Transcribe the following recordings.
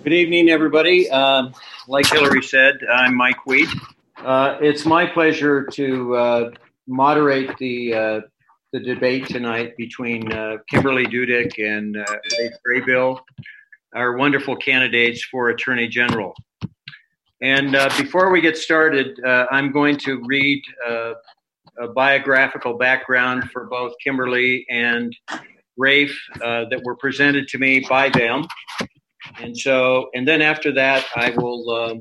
Good evening, everybody. Like Hillary said, I'm Mike Wheat. It's my pleasure to moderate the debate tonight between Kimberly Dudick and Rafe Graybill, our wonderful candidates for Attorney General. And before we get started, I'm going to read a biographical background for both Kimberly and Rafe that were presented to me by them. And then after that, we'll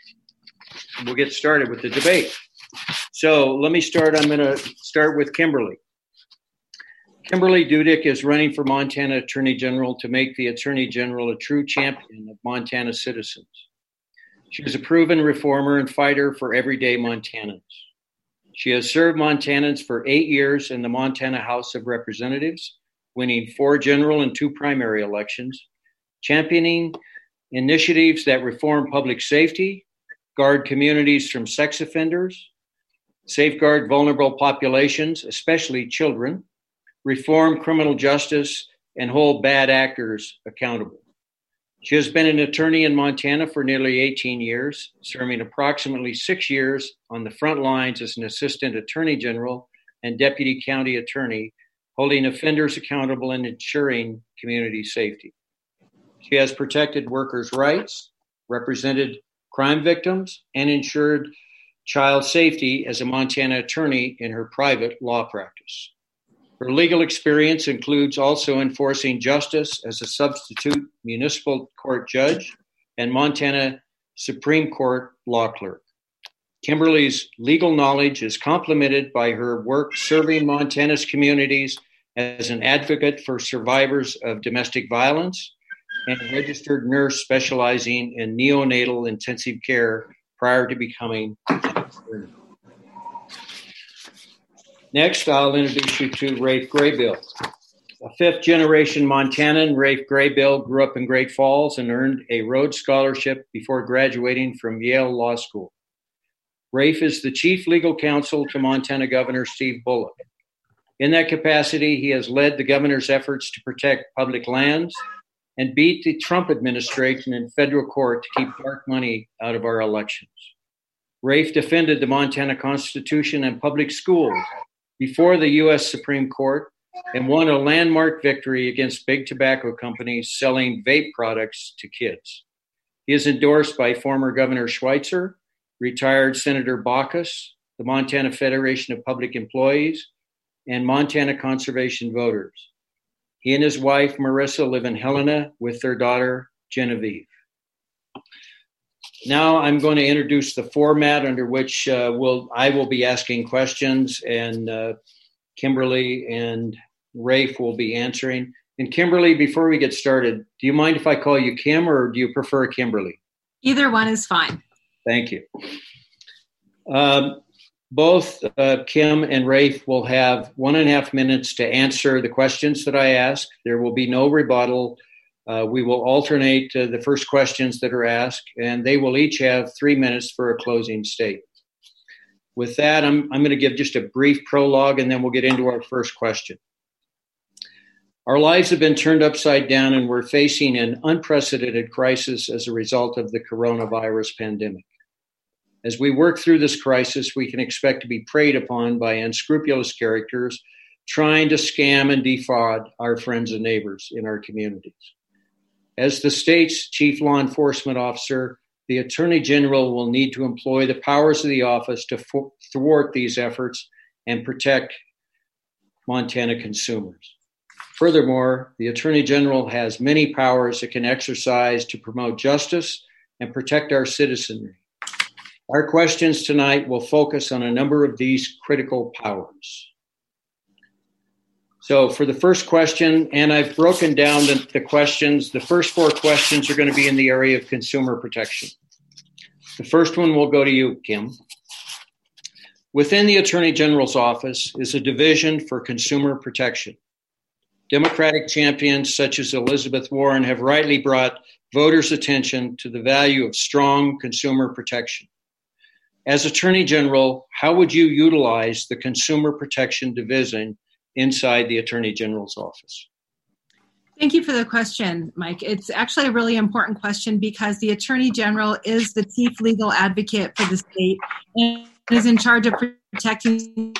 get started with the debate. So let me start. I'm going to start with Kimberly. Kimberly Dudick is running for Montana Attorney General to make the Attorney General a true champion of Montana citizens. She is a proven reformer and fighter for everyday Montanans. She has served Montanans for 8 years in the Montana House of Representatives, winning 4 general and 2 primary elections, championing initiatives that reform public safety, guard communities from sex offenders, safeguard vulnerable populations, especially children, reform criminal justice, and hold bad actors accountable. She has been an attorney in Montana for nearly 18 years, serving approximately 6 years on the front lines as an assistant attorney general and deputy county attorney, holding offenders accountable and ensuring community safety. She has protected workers' rights, represented crime victims, and ensured child safety as a Montana attorney in her private law practice. Her legal experience includes also enforcing justice as a substitute municipal court judge and Montana Supreme Court law clerk. Kimberly's legal knowledge is complemented by her work serving Montana's communities as an advocate for survivors of domestic violence and a registered nurse specializing in neonatal intensive care prior to becoming an attorney. Next, I'll introduce you to Rafe Graybill. A 5th-generation Montanan, Rafe Graybill grew up in Great Falls and earned a Rhodes Scholarship before graduating from Yale Law School. Rafe is the chief legal counsel to Montana Governor Steve Bullock. In that capacity, he has led the governor's efforts to protect public lands and beat the Trump administration in federal court to keep dark money out of our elections. Rafe defended the Montana Constitution and public schools before the U.S. Supreme Court and won a landmark victory against big tobacco companies selling vape products to kids. He is endorsed by former Governor Schweitzer, retired Senator Baucus, the Montana Federation of Public Employees, and Montana Conservation Voters. He and his wife, Marissa, live in Helena with their daughter, Genevieve. Now I'm going to introduce the format under which I will be asking questions, and Kimberly and Rafe will be answering. And Kimberly, before we get started, do you mind if I call you Kim, or do you prefer Kimberly? Either one is fine. Thank you. Both Kim and Rafe will have 1.5 minutes to answer the questions that I ask. There will be no rebuttal. We will alternate the first questions that are asked, and they will each have 3 minutes for a closing statement. With that, I'm going to give just a brief prologue, and then we'll get into our first question. Our lives have been turned upside down, and we're facing an unprecedented crisis as a result of the coronavirus pandemic. As we work through this crisis, we can expect to be preyed upon by unscrupulous characters trying to scam and defraud our friends and neighbors in our communities. As the state's chief law enforcement officer, the Attorney General will need to employ the powers of the office to thwart these efforts and protect Montana consumers. Furthermore, the Attorney General has many powers it can exercise to promote justice and protect our citizenry. Our questions tonight will focus on a number of these critical powers. So for the first question, and I've broken down the questions, the first 4 questions are going to be in the area of consumer protection. The first one will go to you, Kim. Within the Attorney General's office is a division for consumer protection. Democratic champions such as Elizabeth Warren have rightly brought voters' attention to the value of strong consumer protection. As Attorney General, how would you utilize the Consumer Protection Division inside the Attorney General's office? Thank you for the question, Mike. It's actually a really important question because the Attorney General is the chief legal advocate for the state and is in charge of protecting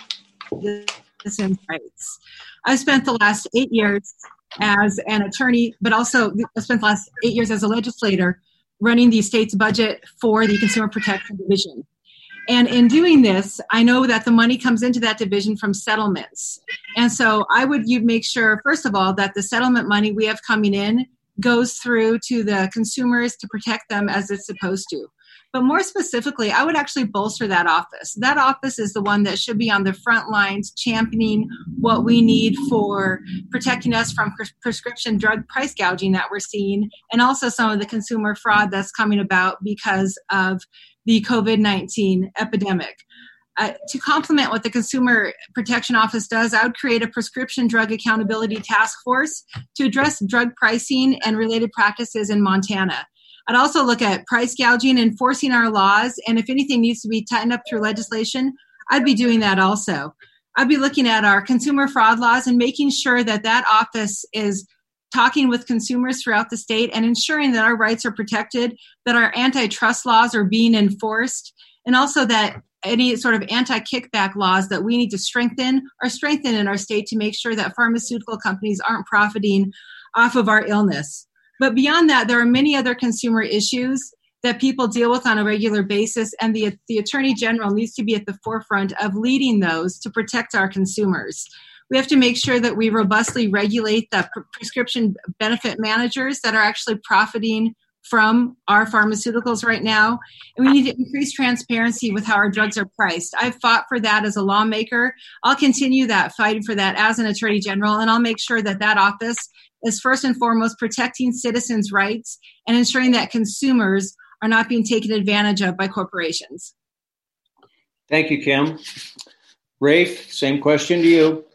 citizens' rights. I've spent the last 8 years as an attorney, but also I spent the last 8 years as a legislator running the state's budget for the Consumer Protection Division. And in doing this, I know that the money comes into that division from settlements. And so you'd make sure, first of all, that the settlement money we have coming in goes through to the consumers to protect them as it's supposed to. But more specifically, I would actually bolster that office. That office is the one that should be on the front lines championing what we need for protecting us from prescription drug price gouging that we're seeing, and also some of the consumer fraud that's coming about because of the COVID-19 epidemic. To complement what the Consumer Protection Office does, I would create a prescription drug accountability task force to address drug pricing and related practices in Montana. I'd also look at price gouging, enforcing our laws, and if anything needs to be tightened up through legislation, I'd be doing that also. I'd be looking at our consumer fraud laws and making sure that that office is talking with consumers throughout the state and ensuring that our rights are protected, that our antitrust laws are being enforced, and also that any sort of anti-kickback laws that we need to strengthen are strengthened in our state to make sure that pharmaceutical companies aren't profiting off of our illness. But beyond that, there are many other consumer issues that people deal with on a regular basis, and the Attorney General needs to be at the forefront of leading those to protect our consumers. We have to make sure that we robustly regulate the prescription benefit managers that are actually profiting from our pharmaceuticals right now. And we need to increase transparency with how our drugs are priced. I've fought for that as a lawmaker. I'll continue fighting for that as an Attorney General, and I'll make sure that that office is first and foremost protecting citizens' rights and ensuring that consumers are not being taken advantage of by corporations. Thank you, Kim. Rafe, same question to you.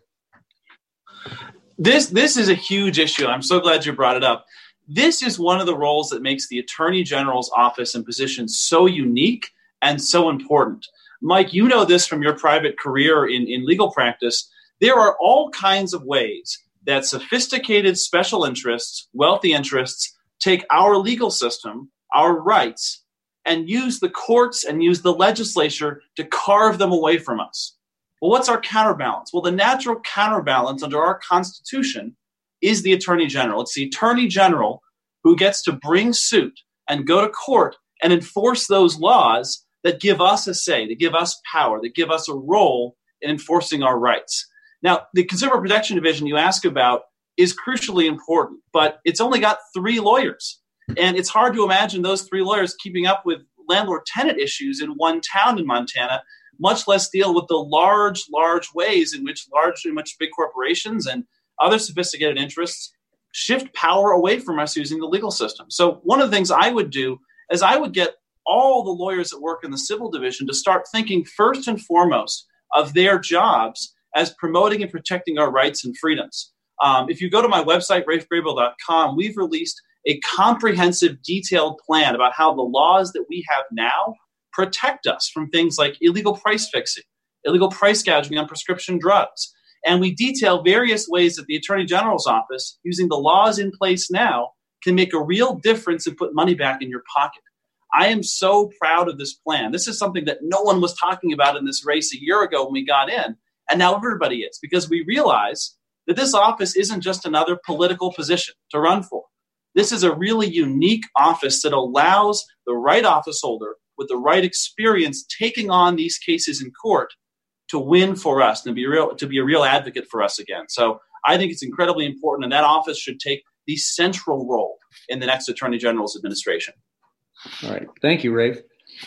This is a huge issue. I'm so glad you brought it up. This is one of the roles that makes the Attorney General's office and position so unique and so important. Mike, you know this from your private career in legal practice. There are all kinds of ways that sophisticated special interests, wealthy interests, take our legal system, our rights, and use the courts and use the legislature to carve them away from us. Well, what's our counterbalance? Well, the natural counterbalance under our Constitution is the Attorney General. It's the Attorney General who gets to bring suit and go to court and enforce those laws that give us a say, that give us power, that give us a role in enforcing our rights. Now, the Consumer Protection Division you ask about is crucially important, but it's only got 3 lawyers. And it's hard to imagine those 3 lawyers keeping up with landlord-tenant issues in one town in Montana, much less deal with the large ways in which big corporations and other sophisticated interests shift power away from us using the legal system. So one of the things I would do is I would get all the lawyers that work in the civil division to start thinking first and foremost of their jobs as promoting and protecting our rights and freedoms. If you go to my website, rafegrable.com, we've released a comprehensive, detailed plan about how the laws that we have now protect us from things like illegal price fixing, illegal price gouging on prescription drugs. And we detail various ways that the Attorney General's office, using the laws in place now, can make a real difference and put money back in your pocket. I am so proud of this plan. This is something that no one was talking about in this race a year ago when we got in, and now everybody is, because we realize that this office isn't just another political position to run for. This is a really unique office that allows the right office holder with the right experience taking on these cases in court to win for us and to be a real advocate for us again. So I think it's incredibly important, and that office should take the central role in the next Attorney General's administration. All right. Thank you, Rafe.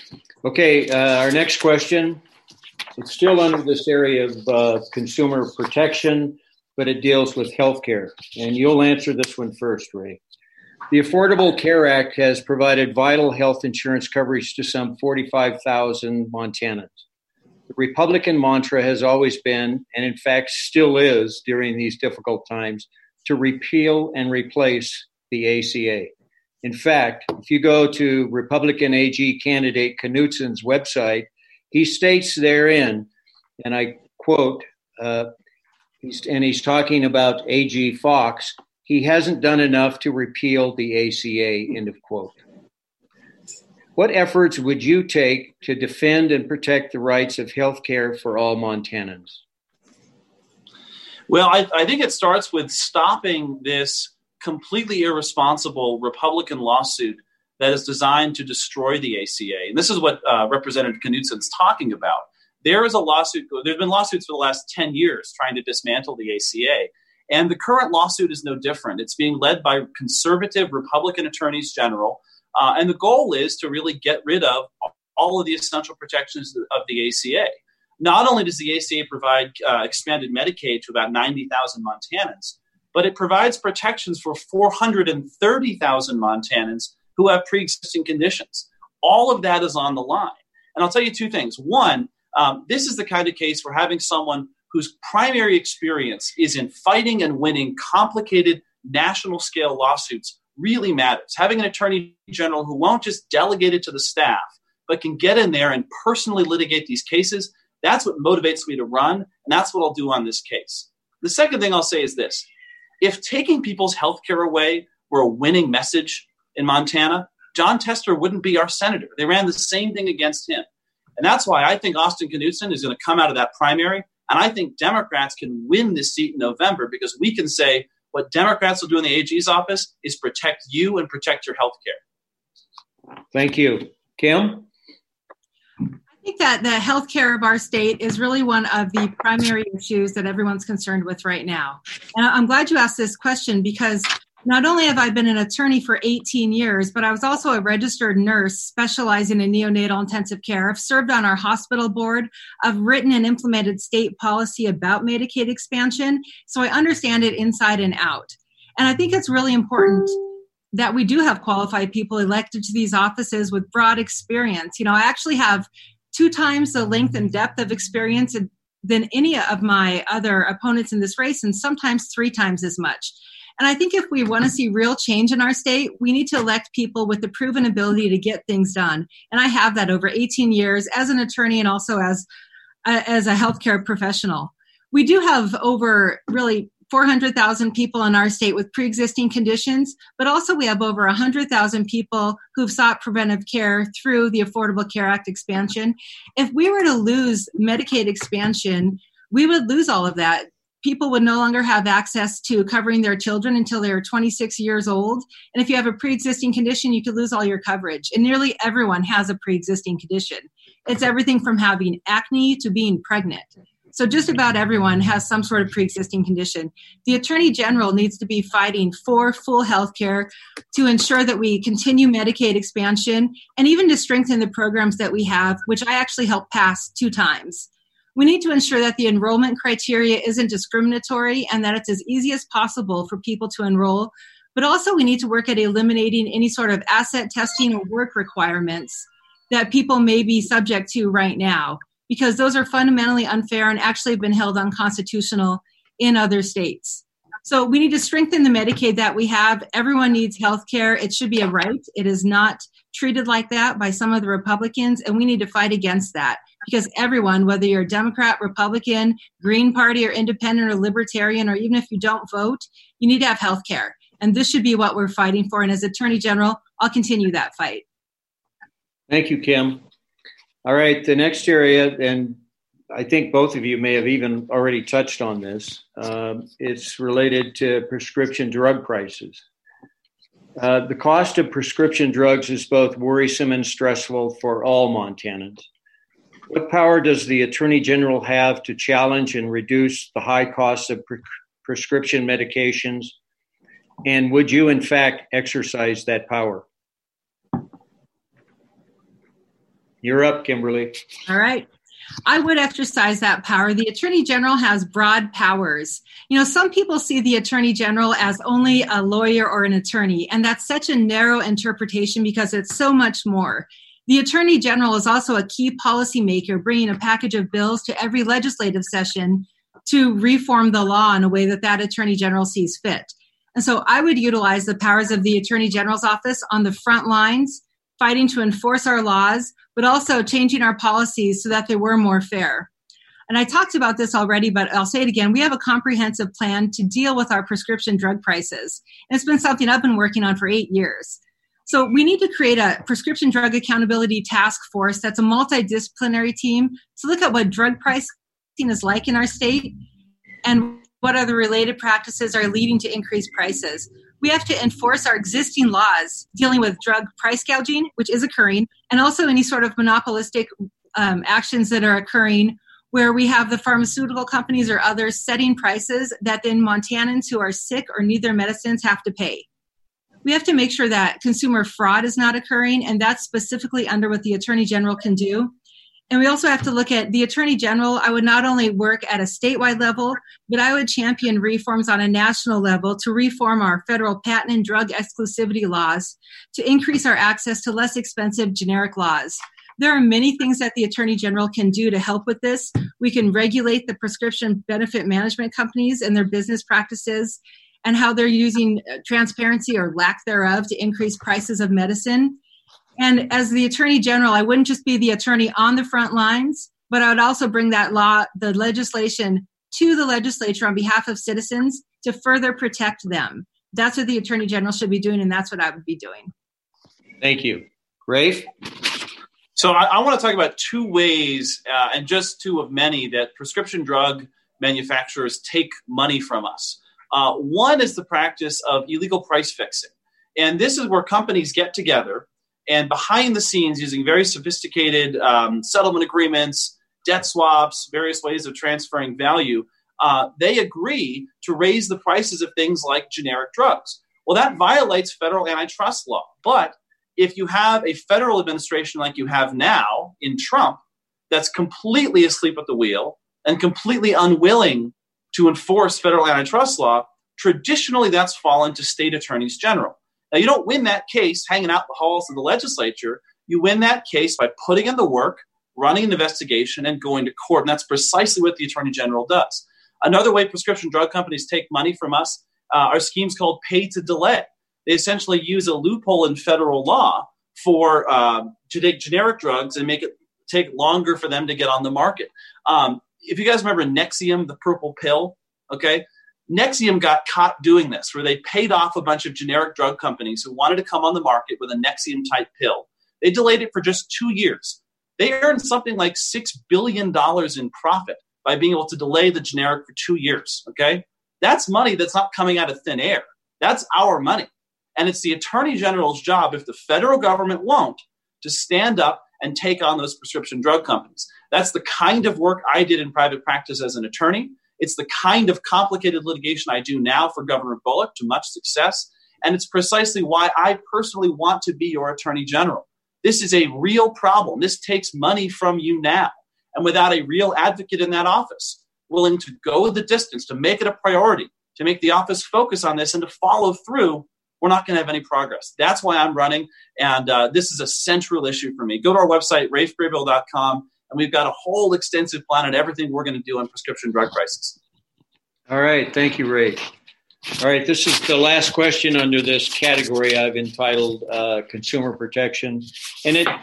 Okay, our next question. It's still under this area of consumer protection, but it deals with healthcare. And you'll answer this one first, Ray. The Affordable Care Act has provided vital health insurance coverage to some 45,000 Montanans. The Republican mantra has always been, and in fact still is during these difficult times, to repeal and replace the ACA. In fact, if you go to Republican AG candidate Knudsen's website, he states therein, and I quote, he's talking about AG Fox, he hasn't done enough to repeal the ACA, end of quote. What efforts would you take to defend and protect the rights of health care for all Montanans? Well, I think it starts with stopping this completely irresponsible Republican lawsuit that is designed to destroy the ACA. And this is what Representative Knutson's talking about. There is a lawsuit. There's been lawsuits for the last 10 years trying to dismantle the ACA. And the current lawsuit is no different. It's being led by conservative Republican attorneys general. And the goal is to really get rid of all of the essential protections of the ACA. Not only does the ACA provide expanded Medicaid to about 90,000 Montanans, but it provides protections for 430,000 Montanans who have pre-existing conditions. All of that is on the line. And I'll tell you two things. One, this is the kind of case where having someone whose primary experience is in fighting and winning complicated national scale lawsuits really matters. Having an attorney general who won't just delegate it to the staff, but can get in there and personally litigate these cases, that's what motivates me to run, and that's what I'll do on this case. The second thing I'll say is this. If taking people's health care away were a winning message in Montana, Jon Tester wouldn't be our senator. They ran the same thing against him. And that's why I think Austin Knudsen is going to come out of that primary. And I think Democrats can win this seat in November because we can say what Democrats will do in the AG's office is protect you and protect your health care. Thank you. Kim? I think that the health care of our state is really one of the primary issues that everyone's concerned with right now. And I'm glad you asked this question because not only have I been an attorney for 18 years, but I was also a registered nurse specializing in neonatal intensive care. I've served on our hospital board. I've written and implemented state policy about Medicaid expansion, so I understand it inside and out. And I think it's really important that we do have qualified people elected to these offices with broad experience. You know, I actually have 2 times the length and depth of experience than any of my other opponents in this race, and sometimes 3 times as much. And I think if we want to see real change in our state, we need to elect people with the proven ability to get things done. And I have that over 18 years as an attorney and also as a healthcare professional. We do have over really 400,000 people in our state with pre-existing conditions, but also we have over 100,000 people who've sought preventive care through the Affordable Care Act expansion. If we were to lose Medicaid expansion, we would lose all of that. People would no longer have access to covering their children until they were 26 years old. And if you have a pre-existing condition, you could lose all your coverage. And nearly everyone has a pre-existing condition. It's everything from having acne to being pregnant. So just about everyone has some sort of pre-existing condition. The Attorney General needs to be fighting for full health care to ensure that we continue Medicaid expansion and even to strengthen the programs that we have, which I actually helped pass 2 times. We need to ensure that the enrollment criteria isn't discriminatory and that it's as easy as possible for people to enroll. But also we need to work at eliminating any sort of asset testing or work requirements that people may be subject to right now, because those are fundamentally unfair and actually have been held unconstitutional in other states. So we need to strengthen the Medicaid that we have. Everyone needs health care. It should be a right. It is not treated like that by some of the Republicans, and we need to fight against that because everyone, whether you're a Democrat, Republican, Green Party, or Independent, or Libertarian, or even if you don't vote, you need to have health care. And this should be what we're fighting for. And as Attorney General, I'll continue that fight. Thank you, Kim. All right, the next area, and I think both of you may have even already touched on this. It's related to prescription drug prices. The cost of prescription drugs is both worrisome and stressful for all Montanans. What power does the Attorney General have to challenge and reduce the high costs of prescription medications? And would you, in fact, exercise that power? You're up, Kimberly. All right. I would exercise that power. The Attorney General has broad powers. You know, some people see the Attorney General as only a lawyer or an attorney, and that's such a narrow interpretation because it's so much more. The Attorney General is also a key policymaker, bringing a package of bills to every legislative session to reform the law in a way that Attorney General sees fit. And so I would utilize the powers of the Attorney General's office on the front lines, fighting to enforce our laws, but also changing our policies so that they were more fair. And I talked about this already, but I'll say it again. We have a comprehensive plan to deal with our prescription drug prices. And it's been something I've been working on for 8 years. So we need to create a prescription drug accountability task force that's a multidisciplinary team to look at what drug pricing is like in our state and what other related practices are leading to increased prices. We have to enforce our existing laws dealing with drug price gouging, which is occurring, and also any sort of monopolistic actions that are occurring where we have the pharmaceutical companies or others setting prices that then Montanans who are sick or need their medicines have to pay. We have to make sure that consumer fraud is not occurring, and that's specifically under what the Attorney General can do. And we also have to look at the Attorney General. I would not only work at a statewide level, but I would champion reforms on a national level to reform our federal patent and drug exclusivity laws to increase our access to less expensive generic laws. There are many things that the Attorney General can do to help with this. We can regulate the prescription benefit management companies and their business practices and how they're using transparency or lack thereof to increase prices of medicine. And as the Attorney General, I wouldn't just be the attorney on the front lines, but I would also bring that law, the legislation, to the legislature on behalf of citizens to further protect them. That's what the Attorney General should be doing, and that's what I would be doing. Thank you. Rafe? So I want to talk about two ways, and just two of many, that prescription drug manufacturers take money from us. One is the practice of illegal price fixing. And this is where companies get together and behind the scenes, using very sophisticated settlement agreements, debt swaps, various ways of transferring value, they agree to raise the prices of things like generic drugs. Well, that violates federal antitrust law. But if you have a federal administration like you have now in Trump that's completely asleep at the wheel and completely unwilling to enforce federal antitrust law, traditionally that's fallen to state attorneys general. Now, you don't win that case hanging out in the halls of the legislature. You win that case by putting in the work, running an investigation, and going to court. And that's precisely what the attorney general does. Another way prescription drug companies take money from us are schemes called pay to delay. They essentially use a loophole in federal law for to take generic drugs and make it take longer for them to get on the market. If you guys remember Nexium, the purple pill, okay? Nexium got caught doing this, where they paid off a bunch of generic drug companies who wanted to come on the market with a Nexium-type pill. They delayed it for just 2 years. They earned something like $6 billion in profit by being able to delay the generic for 2 years, okay? That's money that's not coming out of thin air. That's our money. And it's the Attorney General's job, if the federal government won't, to stand up and take on those prescription drug companies. That's the kind of work I did in private practice as an attorney. It's the kind of complicated litigation I do now for Governor Bullock to much success. And it's precisely why I personally want to be your Attorney General. This is a real problem. This takes money from you now. And without a real advocate in that office willing to go the distance, to make it a priority, to make the office focus on this and to follow through, we're not going to have any progress. That's why I'm running, and this is a central issue for me. Go to our website, rafegraybill.com, and we've got a whole extensive plan on everything we're going to do on prescription drug prices. All right. Thank you, Rafe. All right. This is the last question under this category I've entitled Consumer Protection, and it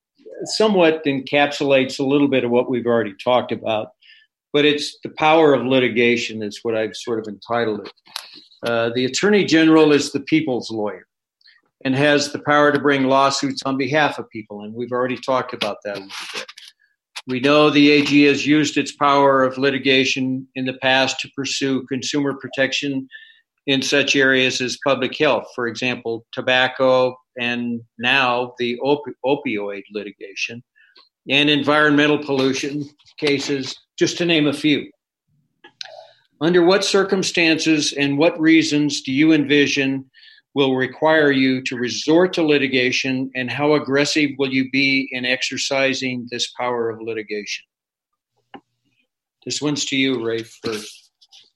somewhat encapsulates a little bit of what we've already talked about, but it's the power of litigation is what I've sort of entitled it. The Attorney General is the people's lawyer and has the power to bring lawsuits on behalf of people, and we've already talked about that a little bit. We know the AG has used its power of litigation in the past to pursue consumer protection in such areas as public health, for example, tobacco, and now the opioid litigation, and environmental pollution cases, just to name a few. Under what circumstances and what reasons do you envision will require you to resort to litigation, and how aggressive will you be in exercising this power of litigation? This one's to you, Rafe, first.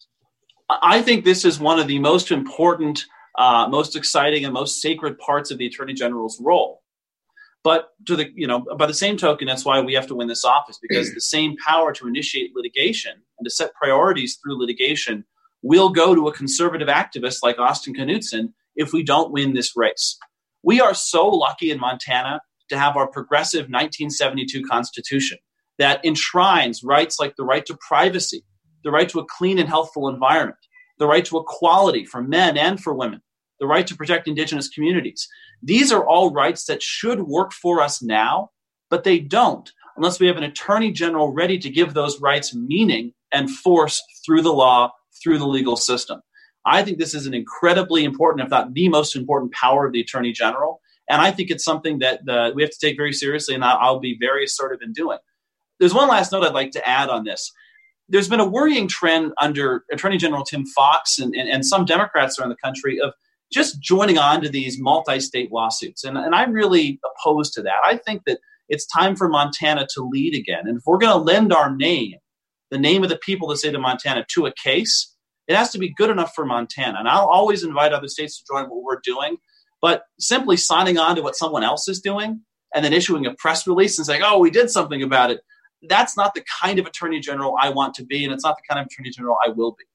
I think this is one of the most important, most exciting, and most sacred parts of the Attorney General's role. But by the same token, that's why we have to win this office, because the same power to initiate litigation and to set priorities through litigation will go to a conservative activist like Austin Knudsen if we don't win this race. We are so lucky in Montana to have our progressive 1972 Constitution. that enshrines rights like the right to privacy, the right to a clean and healthful environment, the right to equality for men and for women, the right to protect indigenous communities. These are all rights that should work for us now, but they don't unless we have an attorney general ready to give those rights meaning and force through the law, through the legal system. I think this is an incredibly important, if not the most important power of the attorney general. And I think it's something that we have to take very seriously, and I'll be very assertive in doing. There's one last note I'd like to add on this. There's been a worrying trend under Attorney General Tim Fox and some Democrats around the country of just joining on to these multi-state lawsuits. And I'm really opposed to that. I think that it's time for Montana to lead again. And if we're going to lend our name, the name of the people of the state of Montana, to a case, it has to be good enough for Montana. And I'll always invite other states to join what we're doing. But simply signing on to what someone else is doing and then issuing a press release and saying, oh, we did something about it, that's not the kind of attorney general I want to be, and it's not the kind of attorney general I will be.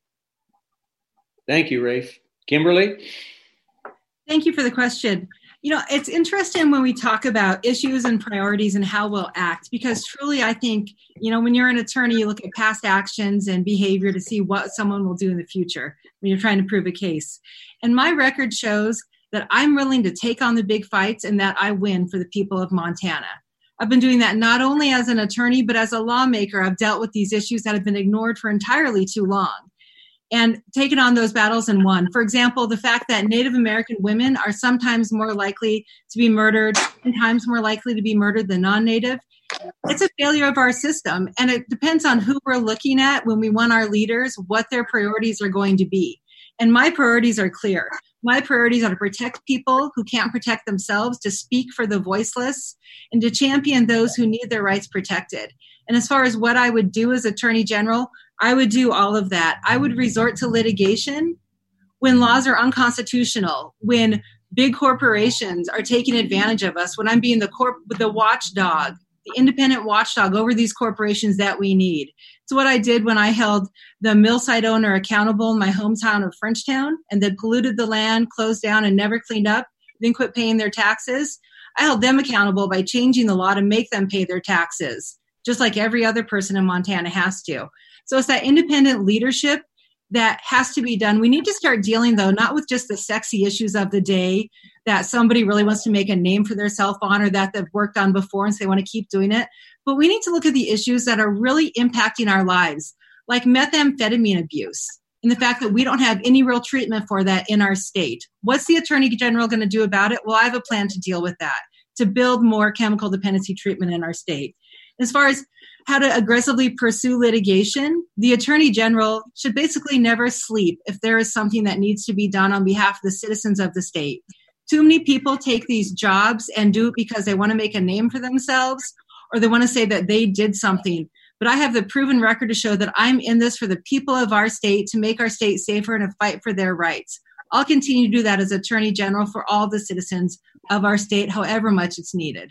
Thank you, Rafe. Kimberly? Thank you for the question. It's interesting when we talk about issues and priorities and how we'll act, because truly I think, when you're an attorney, you look at past actions and behavior to see what someone will do in the future when you're trying to prove a case. And my record shows that I'm willing to take on the big fights and that I win for the people of Montana. I've been doing that not only as an attorney, but as a lawmaker. I've dealt with these issues that have been ignored for entirely too long and taken on those battles and won. For example, the fact that Native American women are sometimes more likely to be murdered, 10 times more likely to be murdered than non-Native. It's a failure of our system. And it depends on who we're looking at when we want our leaders, what their priorities are going to be. And my priorities are clear. My priorities are to protect people who can't protect themselves, to speak for the voiceless, and to champion those who need their rights protected. And as far as what I would do as Attorney General, I would do all of that. I would resort to litigation when laws are unconstitutional, when big corporations are taking advantage of us, when I'm being the watchdog, the independent watchdog over these corporations that we need. It's what I did when I held the mill site owner accountable in my hometown of Frenchtown and then polluted the land, closed down, and never cleaned up, then quit paying their taxes. I held them accountable by changing the law to make them pay their taxes, just like every other person in Montana has to. So it's that independent leadership that has to be done. We need to start dealing, though, not with just the sexy issues of the day that somebody really wants to make a name for themselves on or that they've worked on before and so they want to keep doing it. But we need to look at the issues that are really impacting our lives, like methamphetamine abuse and the fact that we don't have any real treatment for that in our state. What's the Attorney General going to do about it? Well, I have a plan to deal with that, to build more chemical dependency treatment in our state. As far as how to aggressively pursue litigation, the Attorney General should basically never sleep if there is something that needs to be done on behalf of the citizens of the state. Too many people take these jobs and do it because they want to make a name for themselves or they want to say that they did something. But I have the proven record to show that I'm in this for the people of our state, to make our state safer and to fight for their rights. I'll continue to do that as Attorney General for all the citizens of our state, however much it's needed.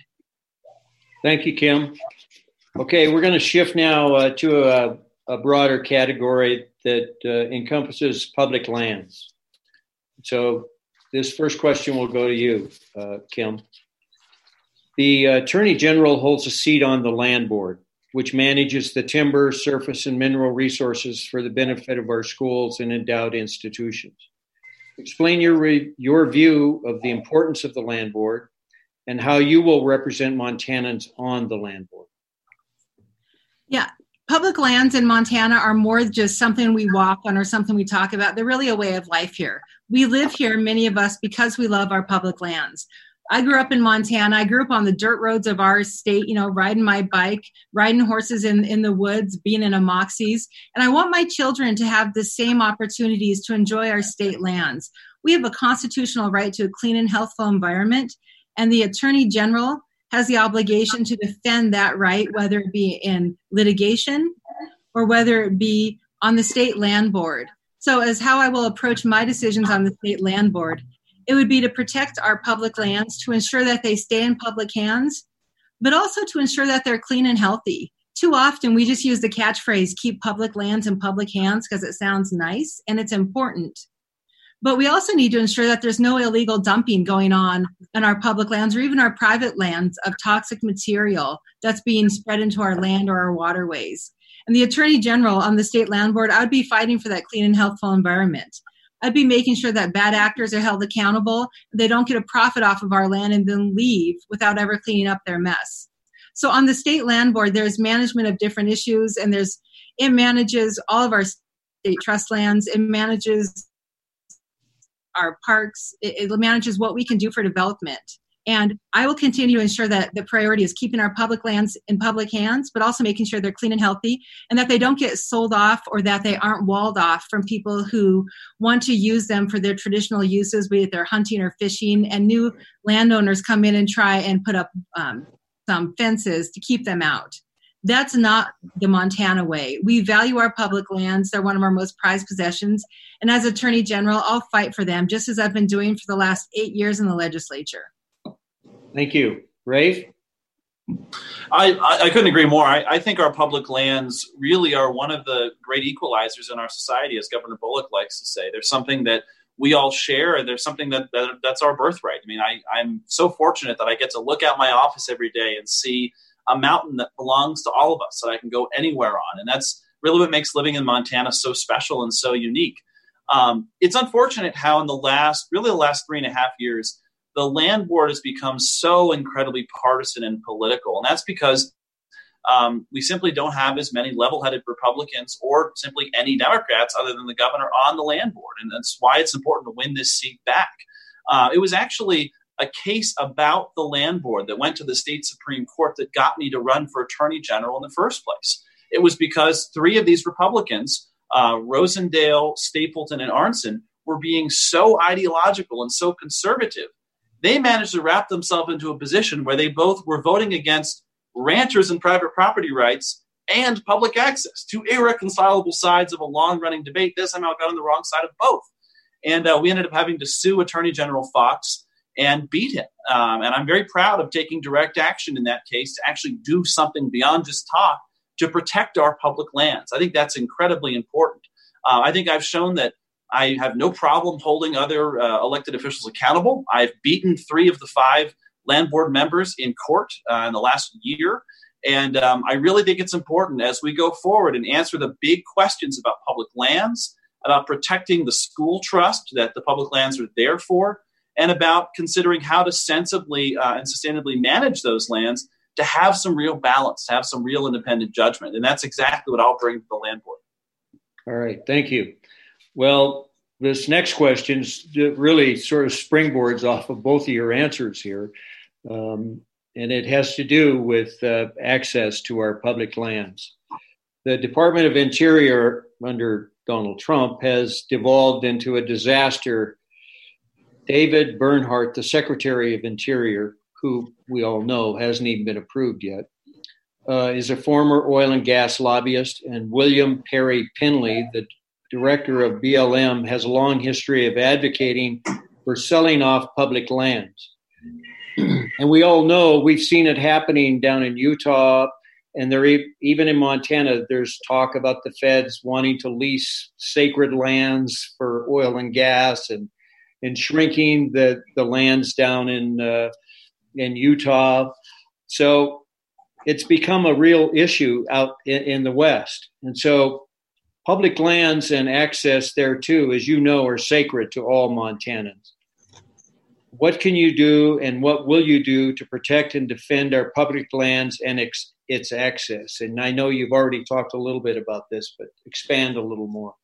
Thank you, Kim. Okay, we're going to shift now to a broader category that encompasses public lands. So this first question will go to you, Kim. The Attorney General holds a seat on the Land Board, which manages the timber, surface, and mineral resources for the benefit of our schools and endowed institutions. Explain your view of the importance of the Land Board and how you will represent Montanans on the Land Board. Yeah, public lands in Montana are more just something we walk on or something we talk about. They're really a way of life here. We live here, many of us, because we love our public lands. I grew up in Montana. I grew up on the dirt roads of our state, riding my bike, riding horses in the woods, being in a Moxies. And I want my children to have the same opportunities to enjoy our state lands. We have a constitutional right to a clean and healthful environment, and the Attorney General has the obligation to defend that right, whether it be in litigation or whether it be on the state land board. So as how I will approach my decisions on the state land board, it would be to protect our public lands, to ensure that they stay in public hands, but also to ensure that they're clean and healthy. Too often we just use the catchphrase, keep public lands in public hands, because it sounds nice and it's important. But we also need to ensure that there's no illegal dumping going on in our public lands or even our private lands of toxic material that's being spread into our land or our waterways. And the Attorney General on the State Land Board, I would be fighting for that clean and healthful environment. I'd be making sure that bad actors are held accountable, they don't get a profit off of our land and then leave without ever cleaning up their mess. So on the State Land Board, there's management of different issues, and it manages all of our state trust lands. It manages our parks. It manages what we can do for development. And I will continue to ensure that the priority is keeping our public lands in public hands, but also making sure they're clean and healthy and that they don't get sold off or that they aren't walled off from people who want to use them for their traditional uses, be it they're hunting or fishing, and new landowners come in and try and put up some fences to keep them out. That's not the Montana way. We value our public lands. They're one of our most prized possessions. And as Attorney General, I'll fight for them, just as I've been doing for the last 8 years in the legislature. Thank you. Rafe? I couldn't agree more. I think our public lands really are one of the great equalizers in our society, as Governor Bullock likes to say. There's something that we all share, and there's something that's our birthright. I mean, I'm so fortunate that I get to look out my office every day and see a mountain that belongs to all of us that I can go anywhere on. And that's really what makes living in Montana so special and so unique. It's unfortunate how in the last 3.5 years, the land board has become so incredibly partisan and political. And that's because we simply don't have as many level-headed Republicans or simply any Democrats other than the governor on the land board. And that's why it's important to win this seat back. It was actually a case about the land board that went to the state Supreme Court that got me to run for Attorney General in the first place. It was because 3 of these Republicans, Rosendale, Stapleton, and Arnson, were being so ideological and so conservative. They managed to wrap themselves into a position where they both were voting against ranchers and private property rights and public access, 2 irreconcilable sides of a long-running debate. This somehow got on the wrong side of both. And we ended up having to sue Attorney General Fox and beat him. And I'm very proud of taking direct action in that case to actually do something beyond just talk to protect our public lands. I think that's incredibly important. I think I've shown that I have no problem holding other elected officials accountable. I've beaten 3 of the 5 land board members in court in the last year. And I really think it's important as we go forward and answer the big questions about public lands, about protecting the school trust that the public lands are there for, and about considering how to sensibly and sustainably manage those lands to have some real balance, to have some real independent judgment. And that's exactly what I'll bring to the land board. All right. Thank you. Well, this next question really sort of springboards off of both of your answers here. And it has to do with access to our public lands. The Department of Interior under Donald Trump has devolved into a disaster. David Bernhardt, the Secretary of Interior, who we all know hasn't even been approved yet, is a former oil and gas lobbyist, and William Perry Penley, the director of BLM, has a long history of advocating for selling off public lands. And we all know, we've seen it happening down in Utah, and even in Montana, there's talk about the feds wanting to lease sacred lands for oil and gas and shrinking the lands down in Utah. So it's become a real issue out in the West. And so public lands and access there too, as you know, are sacred to all Montanans. What can you do and what will you do to protect and defend our public lands and its access? And I know you've already talked a little bit about this, but expand a little more.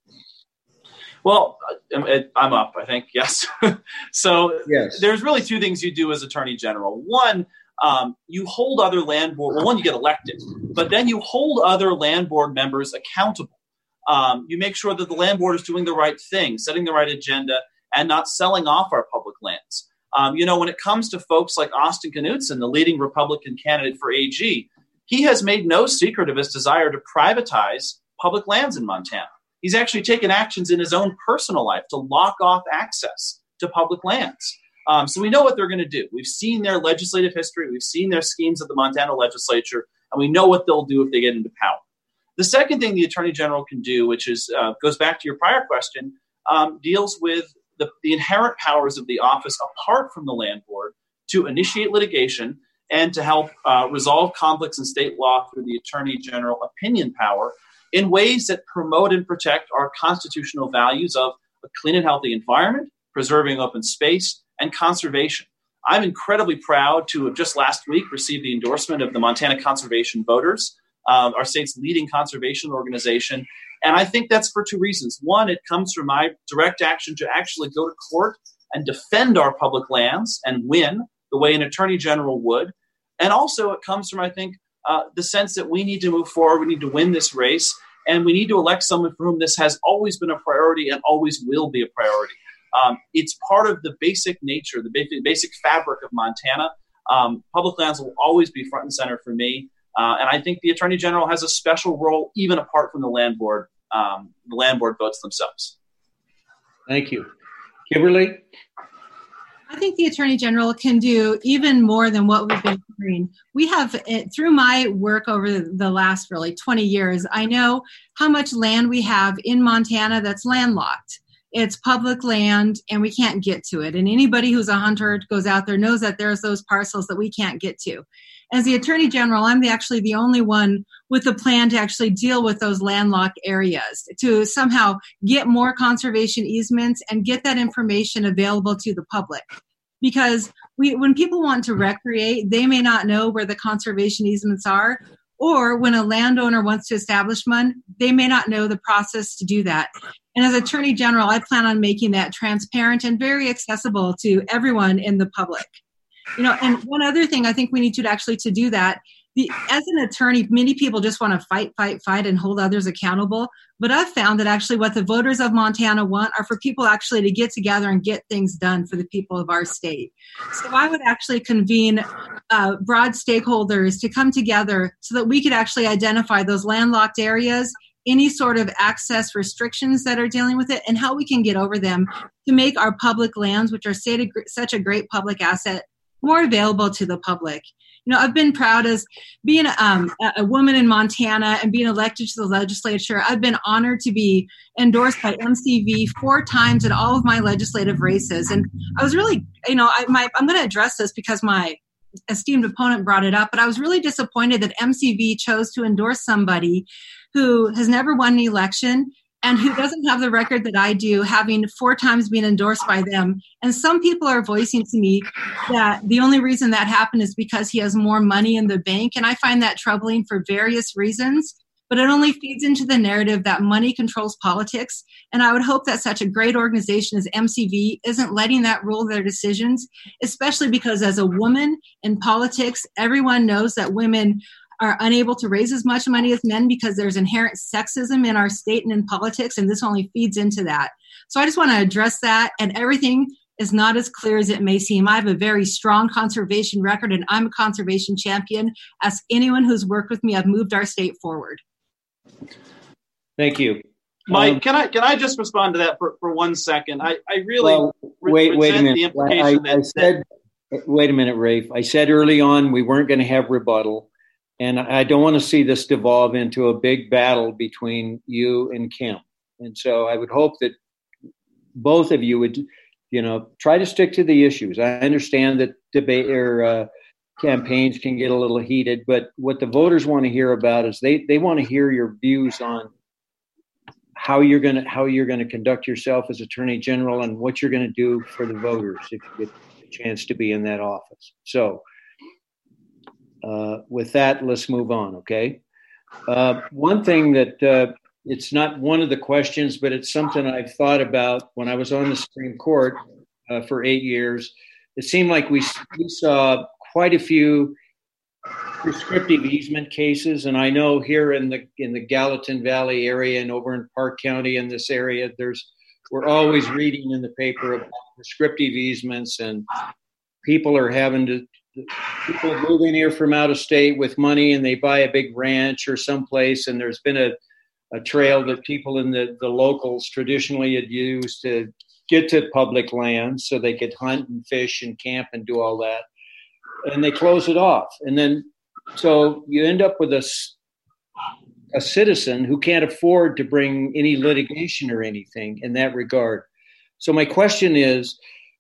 Well, I'm up, I think. Yes. So yes. There's really 2 things you do as Attorney General. One, you hold other land board. Well, one, you get elected, but then you hold other land board members accountable. You make sure that the land board is doing the right thing, setting the right agenda, and not selling off our public lands. When it comes to folks like Austin Knudsen, the leading Republican candidate for AG, he has made no secret of his desire to privatize public lands in Montana. He's actually taken actions in his own personal life to lock off access to public lands. So we know what they're going to do. We've seen their legislative history. We've seen their schemes at the Montana legislature, and we know what they'll do if they get into power. The second thing the Attorney General can do, which is goes back to your prior question, deals with the inherent powers of the office apart from the land board to initiate litigation and to help resolve conflicts in state law through the Attorney General opinion power in ways that promote and protect our constitutional values of a clean and healthy environment, preserving open space, and conservation. I'm incredibly proud to have just last week received the endorsement of the Montana Conservation Voters, our state's leading conservation organization. And I think that's for two reasons. One, it comes from my direct action to actually go to court and defend our public lands and win the way an attorney general would. And also it comes from, I think, the sense that we need to move forward, we need to win this race, and we need to elect someone for whom this has always been a priority and always will be a priority. It's part of the basic nature, the basic fabric of Montana. Public lands will always be front and center for me. And I think the Attorney General has a special role, even apart from the land board. The land board votes themselves. Thank you. Kimberly? I think the Attorney General can do even more than what we've been hearing. We have, through my work over the last really 20 years, I know how much land we have in Montana that's landlocked. It's public land and we can't get to it. And anybody who's a hunter goes out there knows that there's those parcels that we can't get to. As the Attorney General, I'm actually the only one with a plan to actually deal with those landlocked areas, to somehow get more conservation easements and get that information available to the public. Because when people want to recreate, they may not know where the conservation easements are, or when a landowner wants to establish one, they may not know the process to do that. And as Attorney General, I plan on making that transparent and very accessible to everyone in the public. And one other thing I think we need to actually to do that, as an attorney, many people just want to fight and hold others accountable. But I've found that actually what the voters of Montana want are for people actually to get together and get things done for the people of our state. So I would actually convene broad stakeholders to come together so that we could actually identify those landlocked areas, any sort of access restrictions that are dealing with it, and how we can get over them to make our public lands, which are such a great public asset, more available to the public. I've been proud as being a woman in Montana and being elected to the legislature. I've been honored to be endorsed by MCV 4 times in all of my legislative races. And I was really, I'm going to address this because my esteemed opponent brought it up, but I was really disappointed that MCV chose to endorse somebody who has never won an election and who doesn't have the record that I do, having 4 times been endorsed by them. And some people are voicing to me that the only reason that happened is because he has more money in the bank. And I find that troubling for various reasons, but it only feeds into the narrative that money controls politics. And I would hope that such a great organization as MCV isn't letting that rule their decisions, especially because as a woman in politics, everyone knows that women are unable to raise as much money as men because there's inherent sexism in our state and in politics, and this only feeds into that. So I just want to address that, and everything is not as clear as it may seem. I have a very strong conservation record, and I'm a conservation champion. Ask anyone who's worked with me. I've moved our state forward. Thank you. Mike, can I just respond to that for 1 second? I really wait a minute. The implication wait a minute, Rafe. I said early on we weren't going to have rebuttal. And I don't want to see this devolve into a big battle between you and Kim. And so I would hope that both of you would, try to stick to the issues. I understand that debate or campaigns can get a little heated, but what the voters want to hear about is they want to hear your views on how you're going to conduct yourself as Attorney General and what you're going to do for the voters if you get a chance to be in that office. So. With that, let's move on, okay? One thing that it's not one of the questions, but it's something I've thought about when I was on the Supreme Court for 8 years. It seemed like we saw quite a few prescriptive easement cases, and I know here in the Gallatin Valley area and over in Park County in this area, we're always reading in the paper about prescriptive easements, and people are people move in here from out of state with money and they buy a big ranch or someplace, and there's been a trail that people in the locals traditionally had used to get to public lands so they could hunt and fish and camp and do all that. And they close it off. And then so you end up with a citizen who can't afford to bring any litigation or anything in that regard. So my question is,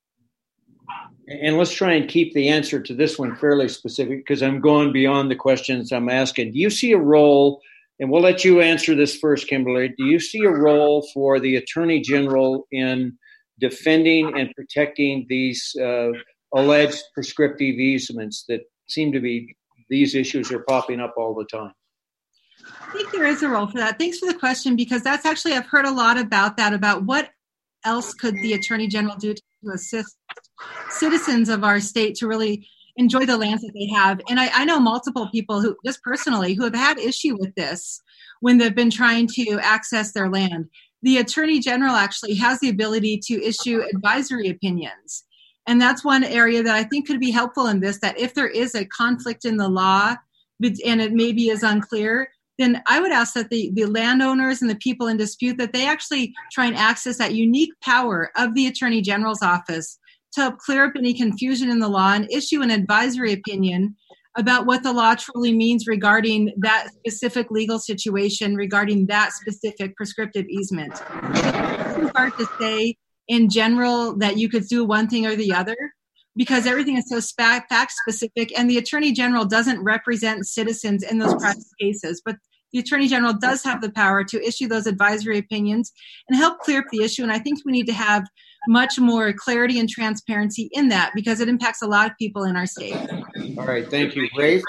and let's try and keep the answer to this one fairly specific because I'm going beyond the questions I'm asking. Do you see a role, and we'll let you answer this first, Kimberly, do you see a role for the Attorney General in defending and protecting these alleged prescriptive easements that seem to be, these issues are popping up all the time? I think there is a role for that. Thanks for the question, because that's actually, I've heard a lot about that, about what else could the Attorney General do to assist citizens of our state to really enjoy the lands that they have. And I know multiple people who, just personally, who have had issue with this when they've been trying to access their land. The Attorney General actually has the ability to issue advisory opinions. And that's one area that I think could be helpful in this, that if there is a conflict in the law and it maybe is unclear, then I would ask that the landowners and the people in dispute, that they actually try and access that unique power of the Attorney General's office to help clear up any confusion in the law and issue an advisory opinion about what the law truly means regarding that specific legal situation, regarding that specific prescriptive easement. It's hard to say in general that you could do one thing or the other, because everything is so fact-specific, and the Attorney General doesn't represent citizens in those private cases. But the Attorney General does have the power to issue those advisory opinions and help clear up the issue. And I think we need to have much more clarity and transparency in that, because it impacts a lot of people in our state. All right, thank you. Ray?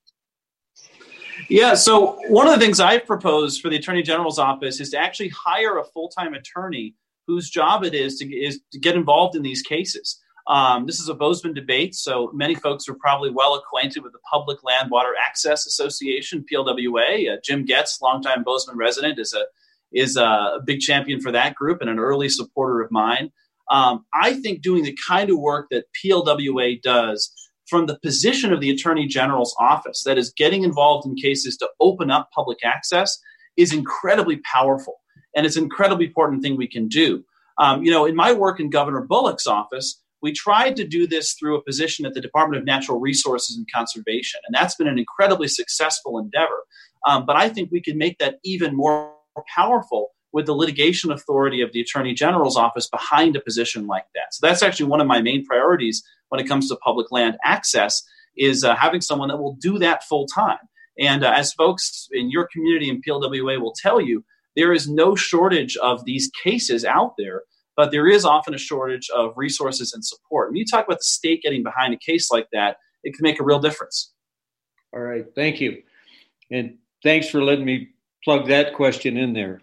Yeah, so one of the things I've proposed for the Attorney General's office is to actually hire a full-time attorney whose job it is to get involved in these cases. This is a Bozeman debate, so many folks are probably well acquainted with the Public Land Water Access Association, PLWA. Jim Getz, longtime Bozeman resident, is a big champion for that group and an early supporter of mine. I think doing the kind of work that PLWA does from the position of the Attorney General's office, that is getting involved in cases to open up public access, is incredibly powerful. And it's an incredibly important thing we can do. In my work in Governor Bullock's office, we tried to do this through a position at the Department of Natural Resources and Conservation, and that's been an incredibly successful endeavor. But I think we can make that even more powerful with the litigation authority of the Attorney General's office behind a position like that. So that's actually one of my main priorities when it comes to public land access, is having someone that will do that full time. And as folks in your community in PLWA will tell you, there is no shortage of these cases out there, but there is often a shortage of resources and support. When you talk about the state getting behind a case like that, it can make a real difference. All right, thank you. And thanks for letting me plug that question in there.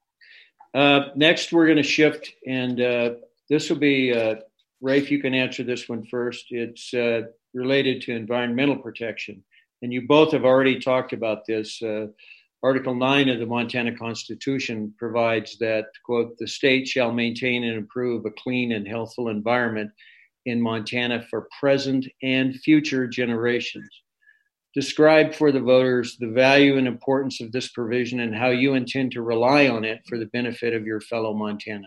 Next, we're going to shift, and this will be, Rafe, you can answer this one first. It's related to environmental protection. And you both have already talked about this. Article 9 of the Montana Constitution provides that, quote, the state shall maintain and improve a clean and healthful environment in Montana for present and future generations. Describe for the voters the value and importance of this provision and how you intend to rely on it for the benefit of your fellow Montanans.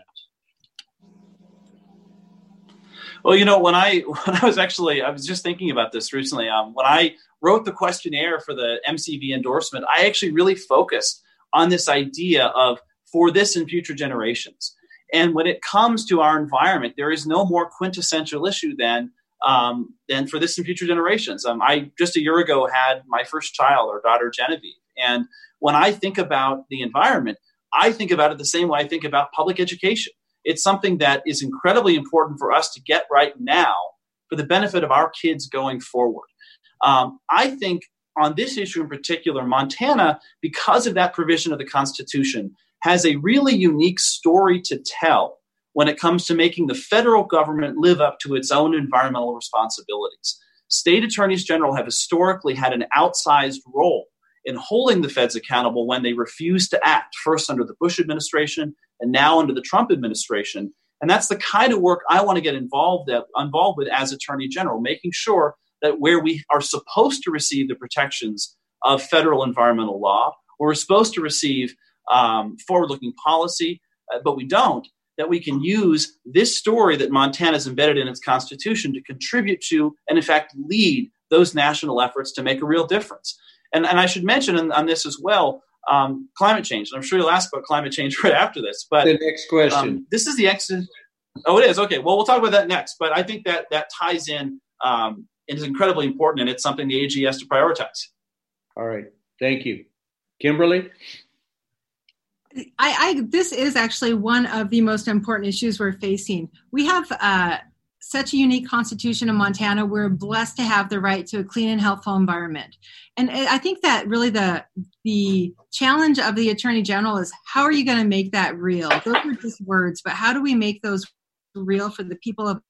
Well, when I was just thinking about this recently. When I wrote the questionnaire for the MCV endorsement, I actually really focused on this idea of for this and future generations. And when it comes to our environment, there is no more quintessential issue than for this and future generations. I just a year ago had my first child, our daughter Genevieve. And when I think about the environment, I think about it the same way I think about public education. It's something that is incredibly important for us to get right now for the benefit of our kids going forward. I think on this issue in particular, Montana, because of that provision of the Constitution, has a really unique story to tell when it comes to making the federal government live up to its own environmental responsibilities. State attorneys general have historically had an outsized role in holding the feds accountable when they refuse to act, first under the Bush administration and now under the Trump administration. And that's the kind of work I want to get involved with as Attorney General, making sure that where we are supposed to receive the protections of federal environmental law, or we're supposed to receive forward-looking policy, but we don't, that we can use this story that Montana has embedded in its Constitution to contribute to and, in fact, lead those national efforts to make a real difference. And I should mention on this as well, climate change. And I'm sure you'll ask about climate change right after this. But the next question. This is the Oh, it is. Okay. Well, we'll talk about that next. But I think that ties in and is incredibly important, and it's something the AG has to prioritize. All right. Thank you. Kimberly? This is actually one of the most important issues we're facing. We have such a unique constitution in Montana. We're blessed to have the right to a clean and healthful environment. And I think that really the challenge of the Attorney General is, how are you going to make that real? Those are just words, but how do we make those real for the people of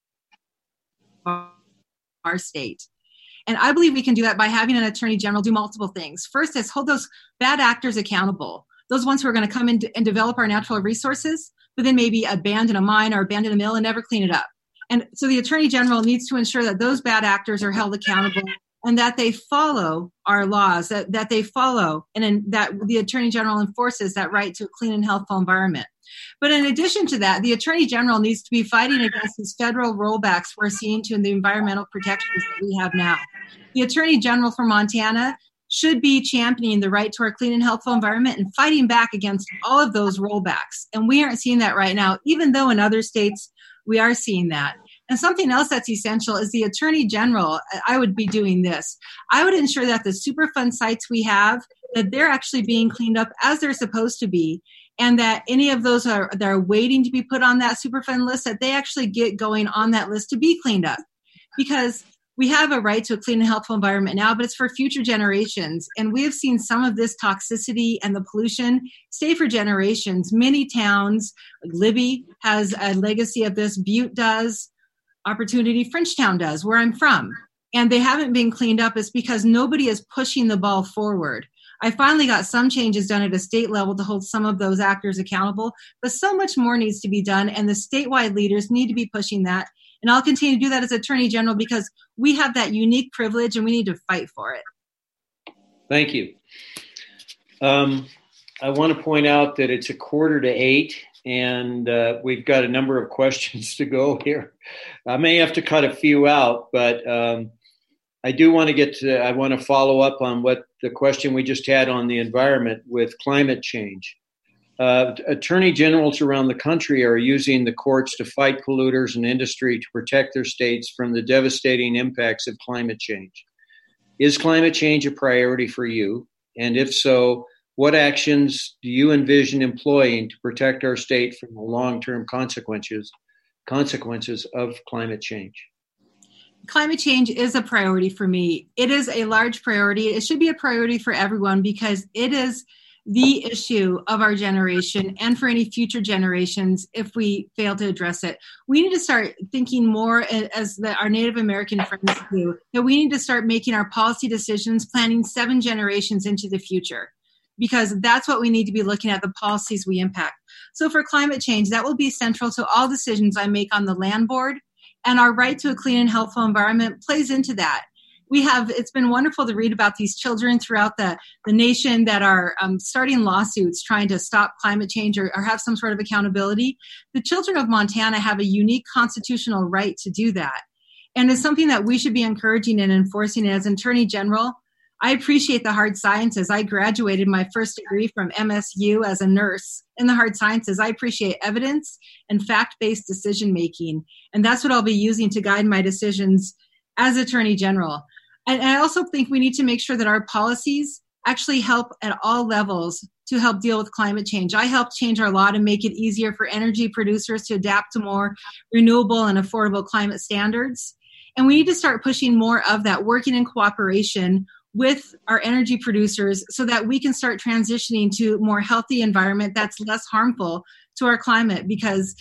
our state? And I believe we can do that by having an Attorney General do multiple things. First is hold those bad actors accountable. Those ones who are going to come in and develop our natural resources, but then maybe abandon a mine or abandon a mill and never clean it up. And so the Attorney General needs to ensure that those bad actors are held accountable and that they follow our laws, that they follow, and that the Attorney General enforces that right to a clean and healthful environment. But in addition to that, the Attorney General needs to be fighting against these federal rollbacks we're seeing to the environmental protections that we have now. The Attorney General for Montana should be championing the right to our clean and healthful environment and fighting back against all of those rollbacks. And we aren't seeing that right now, even though in other states we are seeing that. And something else that's essential is the Attorney General. I would be doing this. I would ensure that the Superfund sites we have, that they're actually being cleaned up as they're supposed to be, and that any of those that are waiting to be put on that Superfund list, that they actually get going on that list to be cleaned up. Because we have a right to a clean and healthful environment now, but it's for future generations. And we have seen some of this toxicity and the pollution stay for generations. Many towns, like Libby has a legacy of this, Butte does, Opportunity, Frenchtown does, where I'm from. And they haven't been cleaned up. It's because nobody is pushing the ball forward. I finally got some changes done at a state level to hold some of those actors accountable, but so much more needs to be done, and the statewide leaders need to be pushing that. And I'll continue to do that as Attorney General because we have that unique privilege and we need to fight for it. Thank you. I want to point out that it's 7:45 and we've got a number of questions to go here. I may have to cut a few out, but I do want to I want to follow up on what the question we just had on the environment with climate change. Attorney generals around the country are using the courts to fight polluters and industry to protect their states from the devastating impacts of climate change. Is climate change a priority for you? And if so, what actions do you envision employing to protect our state from the long-term consequences of climate change? Climate change is a priority for me. It is a large priority. It should be a priority for everyone because it is the issue of our generation and for any future generations if we fail to address it. We need to start thinking more as our Native American friends do, that we need to start making our policy decisions, planning 7 generations into the future, because that's what we need to be looking at, the policies we impact. So for climate change, that will be central to all decisions I make on the land board, and our right to a clean and healthful environment plays into that. It's been wonderful to read about these children throughout the nation that are starting lawsuits trying to stop climate change or have some sort of accountability. The children of Montana have a unique constitutional right to do that. And it's something that we should be encouraging and enforcing. As Attorney General, I appreciate the hard sciences. I graduated my first degree from MSU as a nurse in the hard sciences. I appreciate evidence and fact-based decision-making. And that's what I'll be using to guide my decisions as Attorney General. And I also think we need to make sure that our policies actually help at all levels to help deal with climate change. I helped change our law to make it easier for energy producers to adapt to more renewable and affordable climate standards. And we need to start pushing more of that, working in cooperation with our energy producers so that we can start transitioning to a more healthy environment that's less harmful to our climate. Because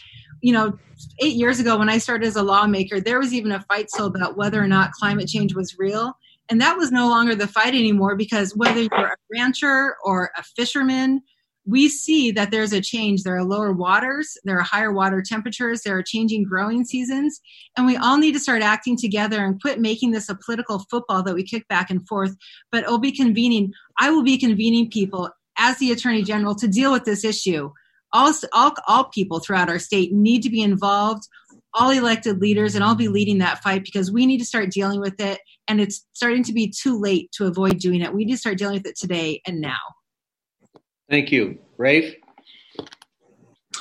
8 years ago when I started as a lawmaker, there was even a fight still about whether or not climate change was real. And that was no longer the fight anymore, because whether you're a rancher or a fisherman, we see that there's a change. There are lower waters, there are higher water temperatures, there are changing growing seasons, and we all need to start acting together and quit making this a political football that we kick back and forth. But I will be convening people as the Attorney General to deal with this issue. All people throughout our state need to be involved, all elected leaders, and I'll be leading that fight because we need to start dealing with it, and it's starting to be too late to avoid doing it. We need to start dealing with it today and now. Thank you. Rafe?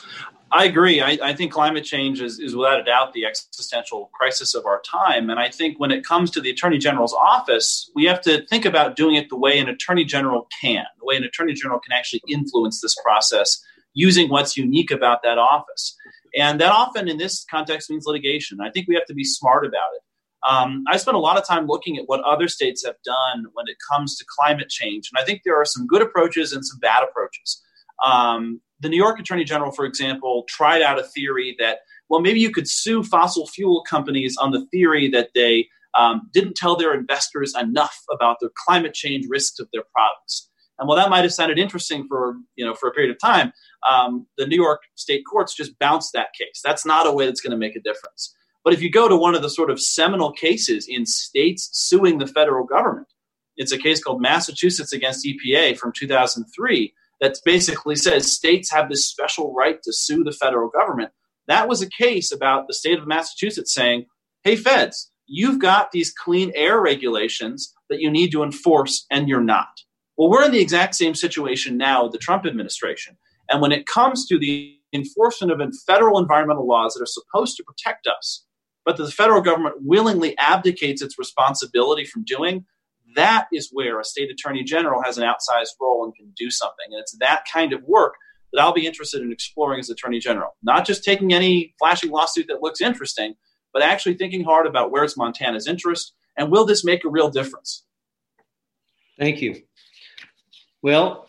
I agree. I think climate change is without a doubt the existential crisis of our time. And I think when it comes to the Attorney General's office, we have to think about doing it the way an Attorney General can, the way an Attorney General can actually influence this process using what's unique about that office. And that often in this context means litigation. I think we have to be smart about it. I spent a lot of time looking at what other states have done when it comes to climate change. And I think there are some good approaches and some bad approaches. The New York Attorney General, for example, tried out a theory that, well, maybe you could sue fossil fuel companies on the theory that they didn't tell their investors enough about the climate change risks of their products. And while that might have sounded interesting for a period of time, the New York state courts just bounced that case. That's not a way that's going to make a difference. But if you go to one of the sort of seminal cases in states suing the federal government, it's a case called Massachusetts against EPA from 2003 that basically says states have this special right to sue the federal government. That was a case about the state of Massachusetts saying, hey, feds, you've got these clean air regulations that you need to enforce, and you're not. Well, we're in the exact same situation now with the Trump administration. And when it comes to the enforcement of federal environmental laws that are supposed to protect us, but that the federal government willingly abdicates its responsibility from doing, that is where a state attorney general has an outsized role and can do something. And it's that kind of work that I'll be interested in exploring as attorney general. Not just taking any flashing lawsuit that looks interesting, but actually thinking hard about where's Montana's interest and will this make a real difference? Thank you. Well,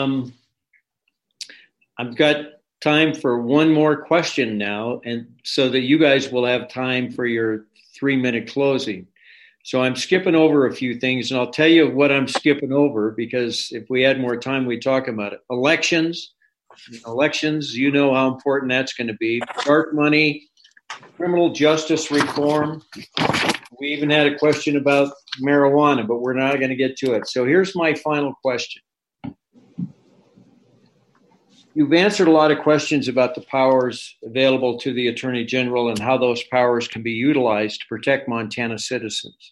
I've got time for one more question now, and so that you guys will have time for your 3-minute closing. So I'm skipping over a few things, and I'll tell you what I'm skipping over, because if we had more time, we'd talk about it. Elections, you know how important that's going to be. Dark money, criminal justice reform. We even had a question about marijuana, but we're not going to get to it. So here's my final question. You've answered a lot of questions about the powers available to the Attorney General and how those powers can be utilized to protect Montana citizens.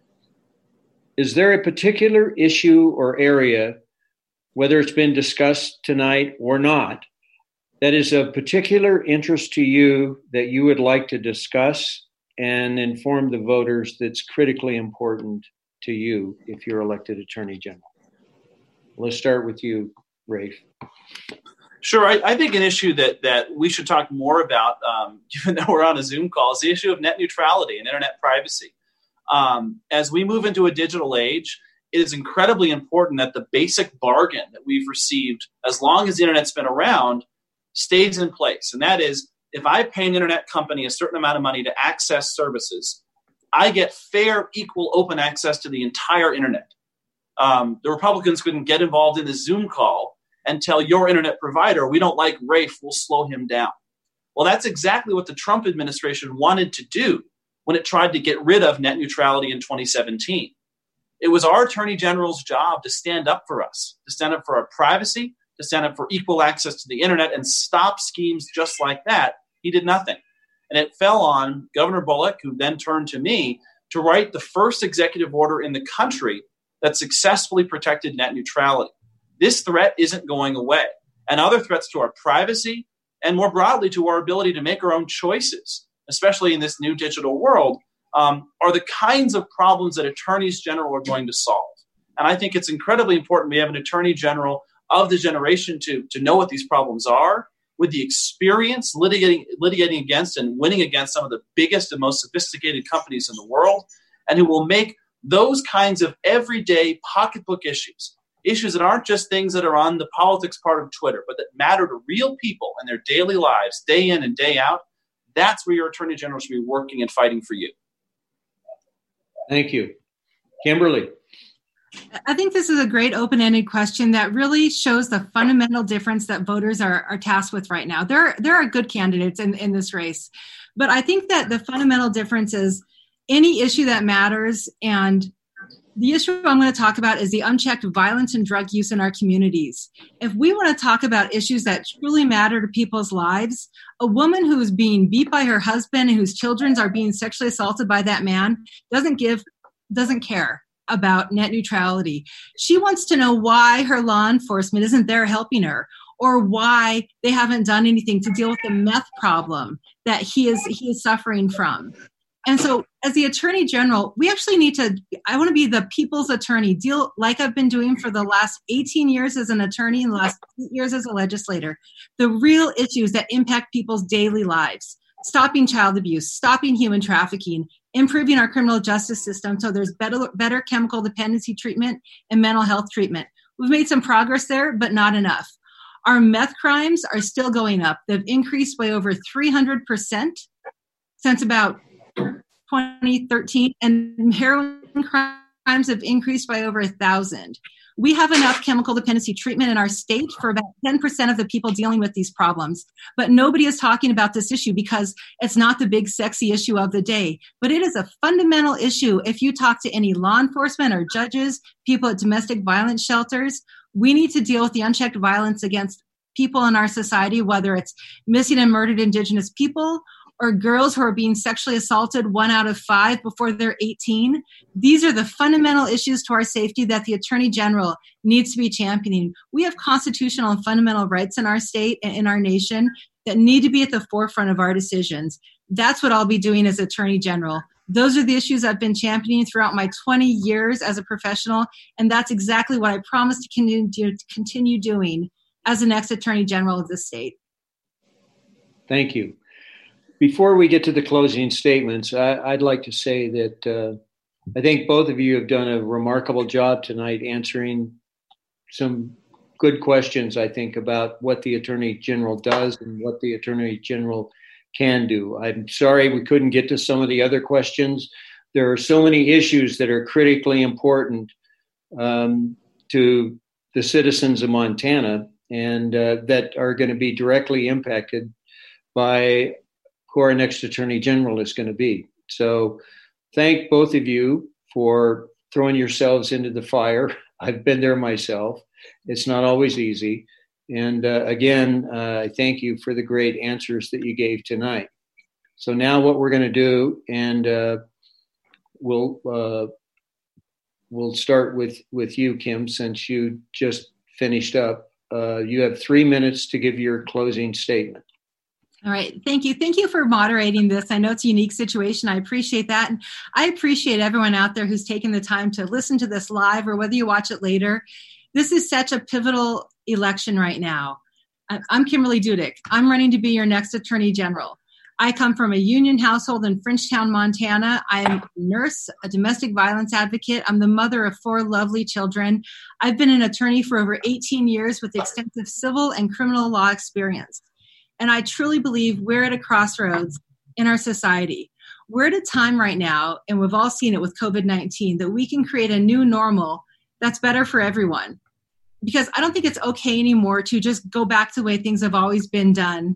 Is there a particular issue or area, whether it's been discussed tonight or not, that is of particular interest to you that you would like to discuss and inform the voters that's critically important to you if you're elected Attorney General? Let's start with you, Rafe. Sure. I think an issue that we should talk more about, given that we're on a Zoom call, is the issue of net neutrality and internet privacy. As we move into a digital age, it is incredibly important that the basic bargain that we've received, as long as the internet's been around, stays in place. And that is, if I pay an internet company a certain amount of money to access services, I get fair, equal, open access to the entire internet. The Republicans couldn't get involved in the Zoom call and tell your internet provider, we don't like Rafe, we'll slow him down. Well, that's exactly what the Trump administration wanted to do when it tried to get rid of net neutrality in 2017. It was our Attorney General's job to stand up for us, to stand up for our privacy, to stand up for equal access to the internet and stop schemes just like that. He did nothing. And it fell on Governor Bullock, who then turned to me, to write the first executive order in the country that successfully protected net neutrality. This threat isn't going away. And other threats to our privacy and more broadly to our ability to make our own choices, especially in this new digital world, are the kinds of problems that attorneys general are going to solve. And I think it's incredibly important we have an attorney general of the generation to know what these problems are, with the experience litigating against and winning against some of the biggest and most sophisticated companies in the world, and who will make those kinds of everyday pocketbook issues that aren't just things that are on the politics part of Twitter, but that matter to real people in their daily lives, day in and day out. That's where your attorney general should be working and fighting for you. Thank you. Kimberly. I think this is a great open-ended question that really shows the fundamental difference that voters are tasked with right now. There are good candidates in this race, but I think that the fundamental difference is any issue that matters, and the issue I'm going to talk about is the unchecked violence and drug use in our communities. If we want to talk about issues that truly matter to people's lives, a woman who is being beat by her husband and whose children are being sexually assaulted by that man doesn't care about net neutrality. She wants to know why her law enforcement isn't there helping her, or why they haven't done anything to deal with the meth problem that he is suffering from. And so as the Attorney General, we actually need to, I want to be the people's attorney, deal like I've been doing for the last 18 years as an attorney and the last 8 years as a legislator, the real issues that impact people's daily lives, stopping child abuse, stopping human trafficking, improving our criminal justice system so there's better chemical dependency treatment and mental health treatment. We've made some progress there, but not enough. Our meth crimes are still going up. They've increased by over 300% since about 2013, and heroin crimes have increased by over 1,000. We have enough chemical dependency treatment in our state for about 10% of the people dealing with these problems, but nobody is talking about this issue because it's not the big sexy issue of the day, but it is a fundamental issue. If you talk to any law enforcement or judges, people at domestic violence shelters, we need to deal with the unchecked violence against people in our society, whether it's missing and murdered Indigenous people or girls who are being sexually assaulted 1 out of 5 before they're 18. These are the fundamental issues to our safety that the Attorney General needs to be championing. We have constitutional and fundamental rights in our state and in our nation that need to be at the forefront of our decisions. That's what I'll be doing as Attorney General. Those are the issues I've been championing throughout my 20 years as a professional, and that's exactly what I promise to continue doing as the next Attorney General of the state. Thank you. Before we get to the closing statements, I'd like to say that I think both of you have done a remarkable job tonight answering some good questions, I think, about what the Attorney General does and what the Attorney General can do. I'm sorry we couldn't get to some of the other questions. There are so many issues that are critically important to the citizens of Montana and that are going to be directly impacted by who our next Attorney General is going to be. So thank both of you for throwing yourselves into the fire. I've been there myself. It's not always easy. And again, I thank you for the great answers that you gave tonight. So now what we're going to do, and we'll start with you, Kim, since you just finished up. You have 3 minutes to give your closing statement. All right. Thank you. Thank you for moderating this. I know it's a unique situation. I appreciate that. And I appreciate everyone out there who's taken the time to listen to this live or whether you watch it later. This is such a pivotal election right now. I'm Kimberly Dudick. I'm running to be your next Attorney General. I come from a union household in Frenchtown, Montana. I'm a nurse, a domestic violence advocate. I'm the mother of 4 lovely children. I've been an attorney for over 18 years with extensive civil and criminal law experience. And I truly believe we're at a crossroads in our society. We're at a time right now, and we've all seen it with COVID-19, that we can create a new normal that's better for everyone. Because I don't think it's okay anymore to just go back to the way things have always been done.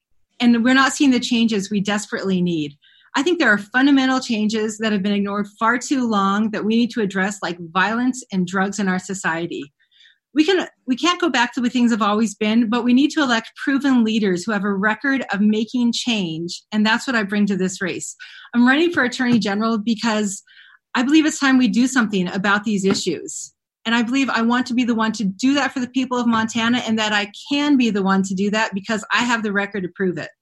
And we're not seeing the changes we desperately need. I think there are fundamental changes that have been ignored far too long that we need to address, like violence and drugs in our society. We can't go back to the way things have always been, but we need to elect proven leaders who have a record of making change, and that's what I bring to this race. I'm running for Attorney General because I believe it's time we do something about these issues. And I believe I want to be the one to do that for the people of Montana, and that I can be the one to do that because I have the record to prove it.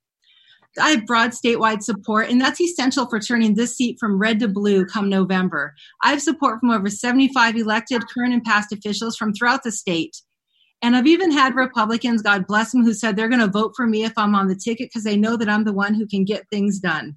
I have broad statewide support, and that's essential for turning this seat from red to blue come November. I have support from over 75 elected current and past officials from throughout the state. And I've even had Republicans, God bless them, who said they're going to vote for me if I'm on the ticket because they know that I'm the one who can get things done.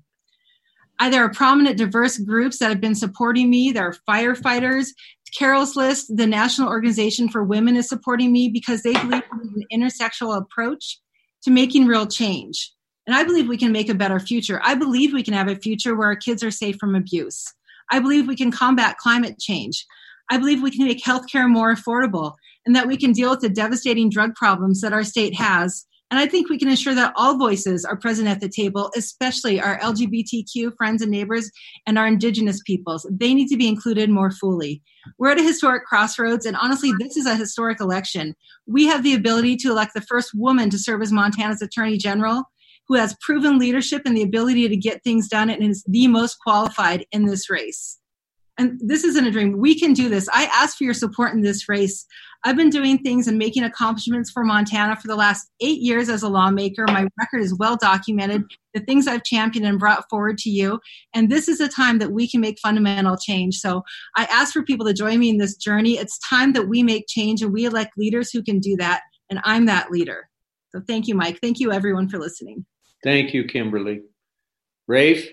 There are prominent, diverse groups that have been supporting me. There are firefighters. Carol's List, the National Organization for Women, is supporting me because they believe in an intersectional approach to making real change. And I believe we can make a better future. I believe we can have a future where our kids are safe from abuse. I believe we can combat climate change. I believe we can make healthcare more affordable and that we can deal with the devastating drug problems that our state has. And I think we can ensure that all voices are present at the table, especially our LGBTQ friends and neighbors and our Indigenous peoples. They need to be included more fully. We're at a historic crossroads, and honestly, this is a historic election. We have the ability to elect the first woman to serve as Montana's Attorney General, who has proven leadership and the ability to get things done and is the most qualified in this race. and this isn't a dream. We can do this. I ask for your support in this race. I've been doing things and making accomplishments for Montana for the last 8 years as a lawmaker. My record is well documented, the things I've championed and brought forward to you. And this is a time that we can make fundamental change. So I ask for people to join me in this journey. It's time that we make change and we elect leaders who can do that. And I'm that leader. So thank you, Mike. Thank you, everyone, for listening. Thank you, Kimberly. Rafe?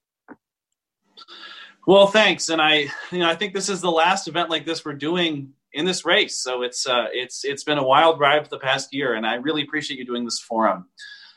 Well, thanks. And I think this is the last event like this we're doing in this race. So it's been a wild ride for the past year, and I really appreciate you doing this forum.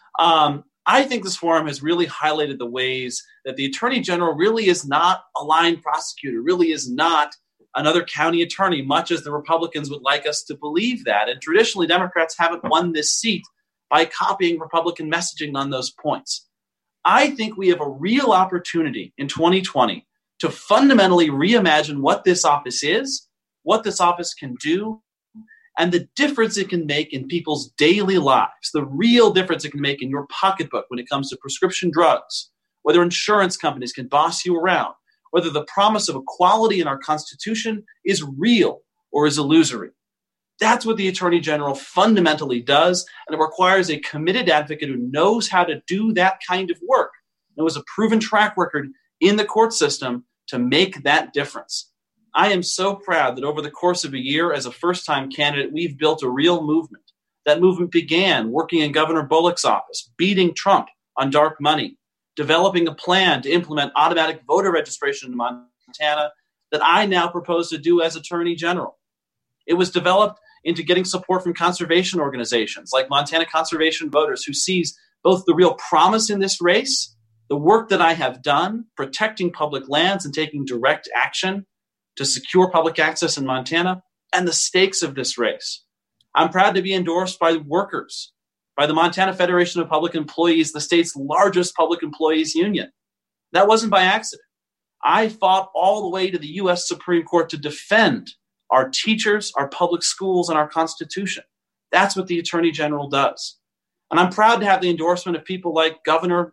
I think this forum has really highlighted the ways that the Attorney General really is not a line prosecutor, really is not another county attorney, much as the Republicans would like us to believe that. And traditionally, Democrats haven't won this seat by copying Republican messaging on those points. I think we have a real opportunity in 2020 to fundamentally reimagine what this office is, what this office can do, and the difference it can make in people's daily lives, the real difference it can make in your pocketbook when it comes to prescription drugs, whether insurance companies can boss you around, whether the promise of equality in our Constitution is real or is illusory. That's what the Attorney General fundamentally does, and it requires a committed advocate who knows how to do that kind of work and who has a proven track record in the court system to make that difference. I am so proud that over the course of a year as a first-time candidate, we've built a real movement. That movement began working in Governor Bullock's office, beating Trump on dark money, developing a plan to implement automatic voter registration in Montana that I now propose to do as Attorney General. It was developed into getting support from conservation organizations like Montana Conservation Voters, who sees both the real promise in this race, the work that I have done, protecting public lands and taking direct action to secure public access in Montana, and the stakes of this race. I'm proud to be endorsed by workers, by the Montana Federation of Public Employees, the state's largest public employees union. That wasn't by accident. I fought all the way to the U.S. Supreme Court to defend our teachers, our public schools, and our Constitution. That's what the Attorney General does. And I'm proud to have the endorsement of people like Governor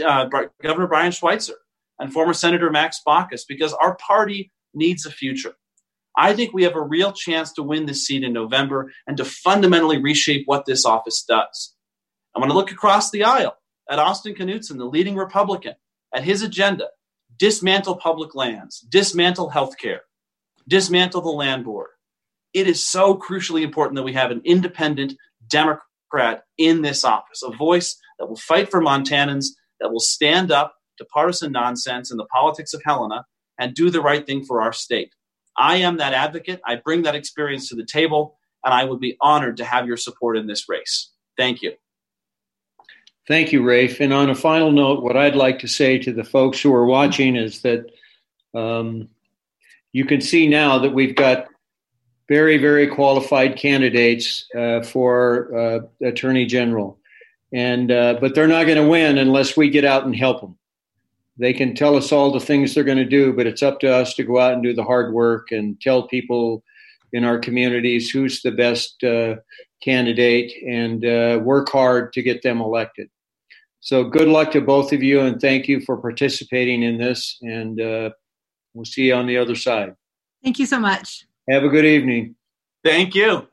Brian Schweitzer and former Senator Max Baucus, because our party needs a future. I think we have a real chance to win this seat in November and to fundamentally reshape what this office does. I want to look across the aisle at Austin Knudsen, the leading Republican, at his agenda: dismantle public lands, dismantle healthcare, dismantle the land board. It is so crucially important that we have an independent Democrat in this office, a voice that will fight for Montanans, that will stand up to partisan nonsense and the politics of Helena and do the right thing for our state. I am that advocate. I bring that experience to the table, and I would be honored to have your support in this race. Thank you. Thank you, Rafe. And on a final note, what I'd like to say to the folks who are watching is that you can see now that we've got very, very qualified candidates for Attorney General. But they're not going to win unless we get out and help them. They can tell us all the things they're going to do, but it's up to us to go out and do the hard work and tell people in our communities who's the best candidate and work hard to get them elected. So good luck to both of you, and thank you for participating in this, and we'll see you on the other side. Thank you so much. Have a good evening. Thank you.